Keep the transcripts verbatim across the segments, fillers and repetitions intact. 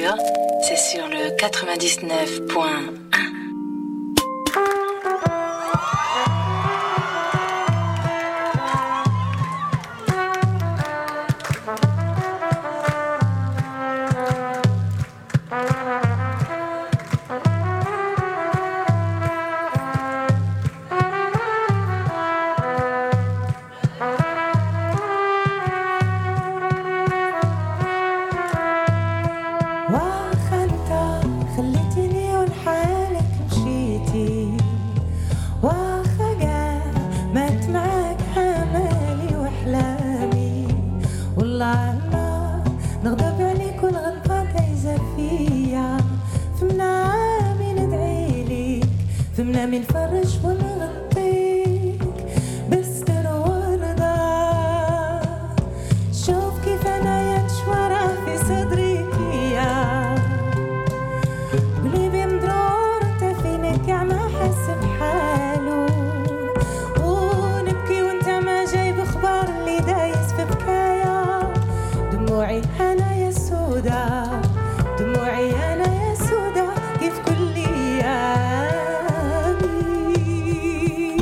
sûr, c'est sur le quatre-vingt-dix-neuf point un. دموعي أنا يا سودا كيف كل أيامي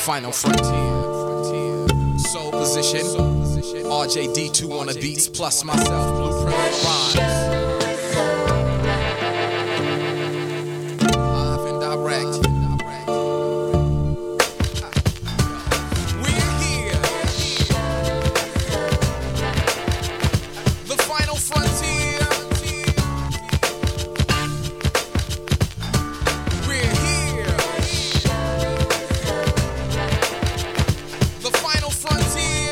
Final Frontier. Soul Position. R J D two on the beats, plus myself, Blueprint Rhymes. Live and direct. We're here. The Final Frontier. We're here. The Final Frontier.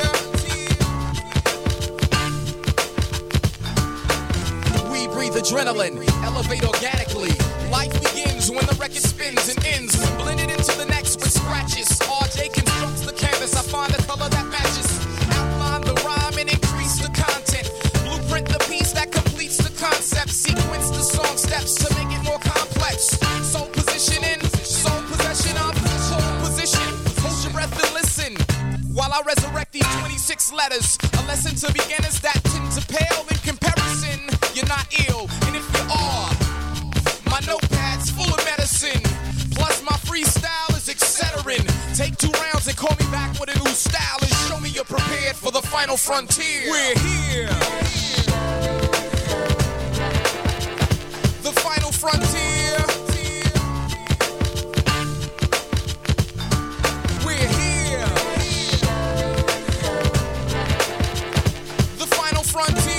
We breathe adrenaline, elevate organically. Life begins when the record spins and ends when blended into the next with scratches. R J constructs the canvas, I find the color that matches. Outline the rhyme and increase the content. Blueprint the piece that completes the concept. Sequence the song steps to make it more complex. Soul positioning, soul possession of soul position. Hold your breath and listen while I resurrect these twenty-six letters. A lesson to beginners that tend to pale in comparison. You're not ill, and if you are, my notepad's full of medicine. Plus my freestyle is etc. Take two rounds and call me back with a new style and show me you're prepared for the final frontier. We're here. The final frontier. We're here. The final frontier.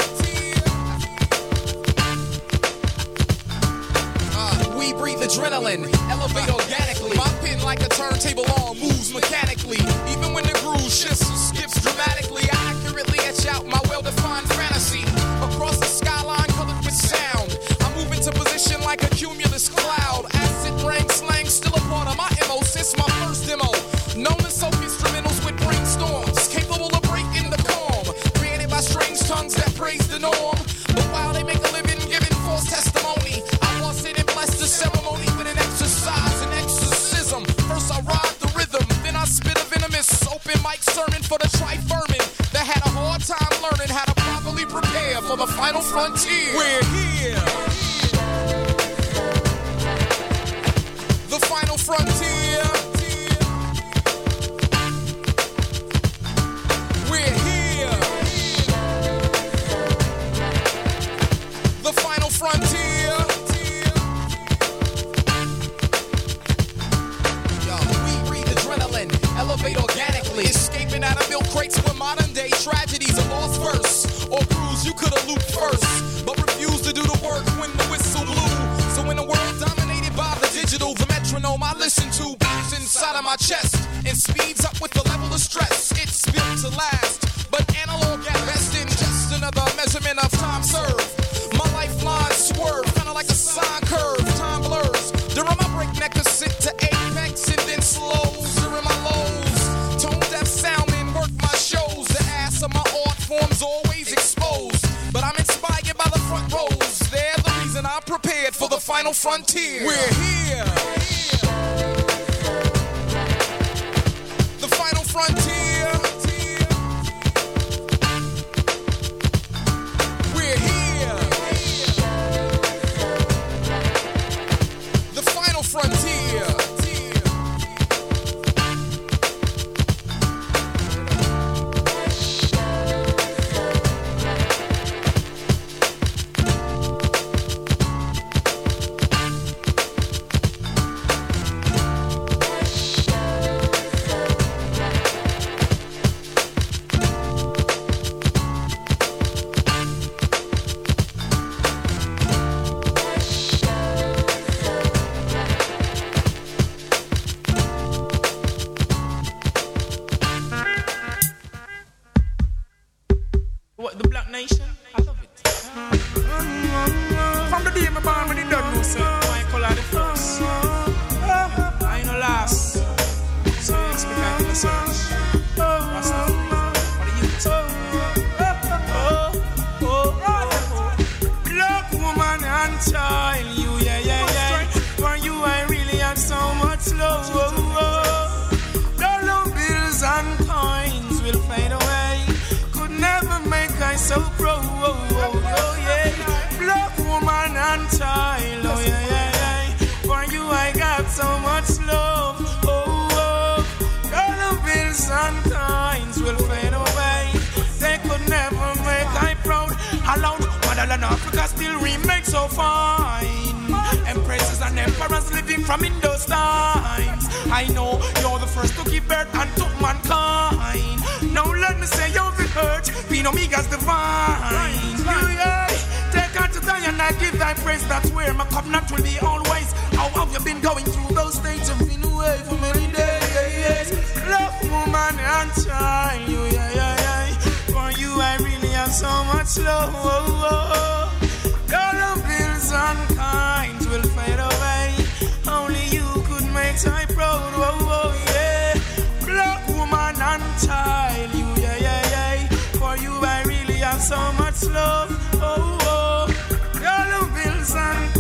We breathe adrenaline, elevate organically. My pen like a turntable on moves mechanically. Even when the groove shifts or skips dramatically, I accurately etch out my well-defined fantasy. Across the skyline colored with sound, I move into position like a cumulus cloud. Acid rain slang still a part of my M O since my first demo. Known as soap instrumentals with brainstorms, capable of breaking the calm. Created by strange tongues that praise the norm. But while they make a living giving false testimony, I was sitting blessed the ceremony with an exercise, an exorcism. First I ride the rhythm, then I spit a venomous open mic sermon for the tri-vermin that had a hard time learning how to properly prepare for the final frontier. We're here. The final frontier. We're here. The final frontier. Elevate organically, escaping out of milk crates with modern day tragedies. A lost verse or cruise you could have looped first, but refused to do the work when the whistle blew. So in a world dominated by the digital, the metronome I listen to beats inside of my chest and speeds up with the level of stress. It's built to last, but analog at best in just another measurement of time served. My lifeline swerve, kinda like a sine curve. Time blurs during my breakneck ascent to apex and then slows during my lows. Tone deaf sounding, work my shows. The ass of my art form's always exposed, but I'm inspired by the front rows. They're the reason I'm prepared for the final frontier. We're here. The final frontier. We're here. The final frontier. What, the Black Nation? I love it. From the day my born when it done no say my color the first. I ain't no last. So you expect I to search. Rastafari for the youth. Oh, oh, oh. Black woman and child, you, yeah, yeah, yeah. For you I really have so much love. Dollar bills and coins will fade away. Could never make I so proud. Oh, oh, oh, yeah. Black woman and child, oh yeah, yeah, yeah. For you I got so much love. Oh, oh. so fine. Empresses and emperors living from in those times. I know you're the first to give birth and to mankind. Now let me say you're the hurt, being Omega's divine. You, yeah, take out to die and I give thy praise. That's where my covenant will be always. How have you been going through those stages? You've been away for many days. Love, woman, and child. You, yeah, yeah, yeah. For you, I really have so much love. All the bills and kinds will fade away. Only you could make I proud. Whoa, whoa, yeah. Black woman and child. You, yeah, yeah, yeah. For you, I really have so much love. Oh, oh. All the bills and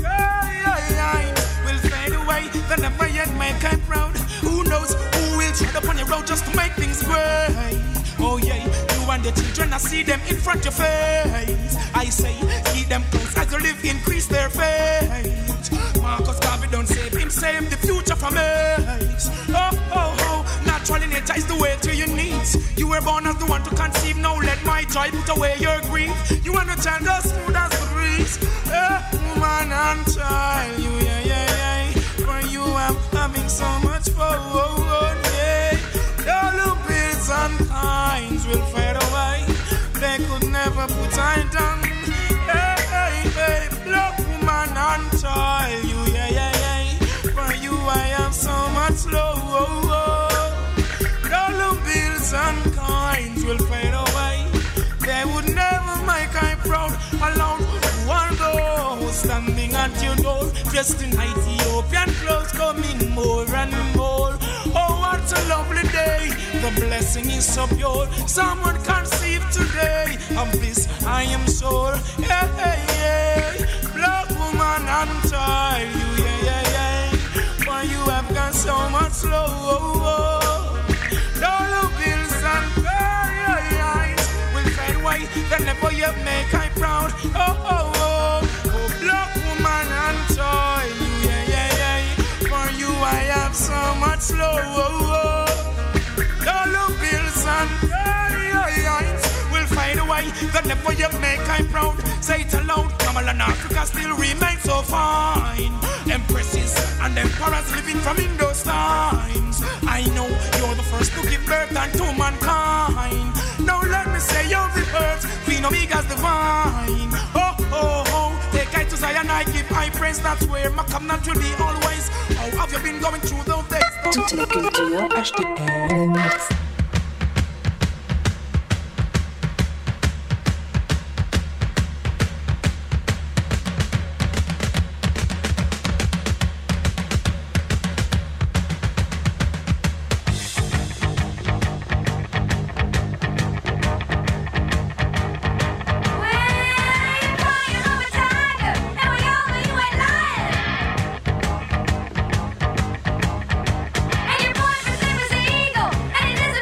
kinds will fade away. They never yet make I proud. Who knows who will tread upon your road just to make things great? Oh yeah, you and the children, I see them in front of your face. I say, keep them close as you live, increase their faith. Marcus Garvey don't save him, save the future from us. Oh, oh, oh, natural nature is the way to your needs. You were born as the one to conceive, now let my joy put away your grief. You and the child as smooth as the breeze. Eh, woman and child, you, yeah, yeah, yeah. For you I'm having so much fun, oh, oh, yeah. All the bills and kinds will fade away. They could never put I down. Hey, hey, hey, black woman and child. You, yeah, yeah, yeah. For you I have so much love. Oh, oh. All the bills and kinds will fade away. They would never make I proud. Alone, one go standing at your door, dressed in Ethiopian clothes, coming more and more. Oh, what a lovely day. The blessing is so pure. Someone conceived today. Of this I am sure. Yeah, yeah, yeah. Black woman and child. You, yeah, yeah, yeah. For you have got so much love. Oh, oh. All the bills and kinds will fade away. They never yet make I proud. Oh, oh, oh. Oh, black woman and child. You, yeah, yeah, yeah. For you I have so much love. Oh, oh. All the bills and kinds will fade away. They never yet make I proud. Say it aloud. Kamala and Africa still remain so fine. Empresses and emperors living from in those times. I know you're the first to give birth unto mankind. Now let me say you're the earth, Queen Omega's divine. Oh, oh, oh, take I to Zion, I give I praise. That's where my covenant will be always. How have you been going through those days? Toutes les cultures H D L Mix. And your boyfriend's name is Eagle, and he doesn't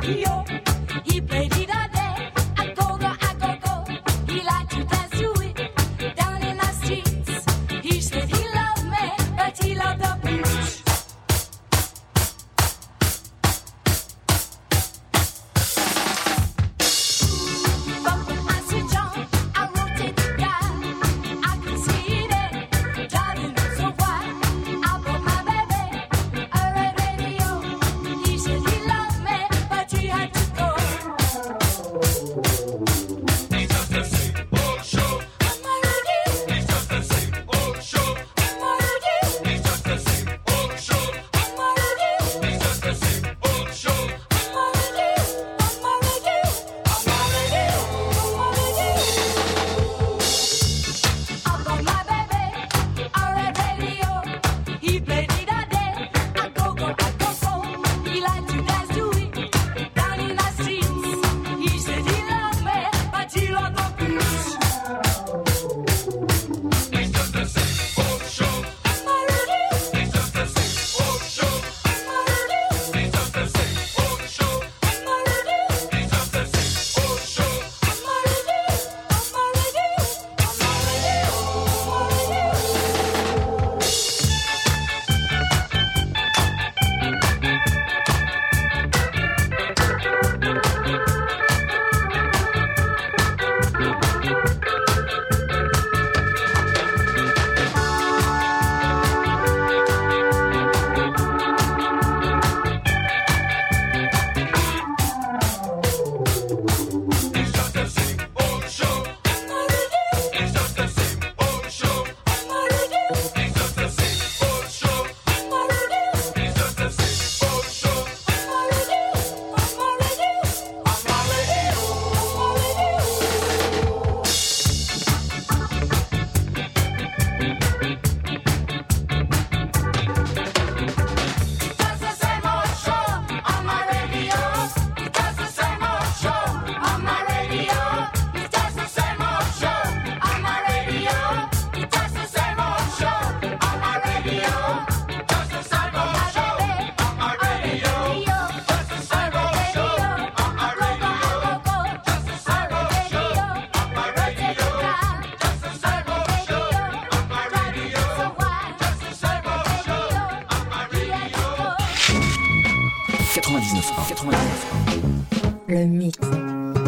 quatre-vingt-dix-neuf point un. Le mix.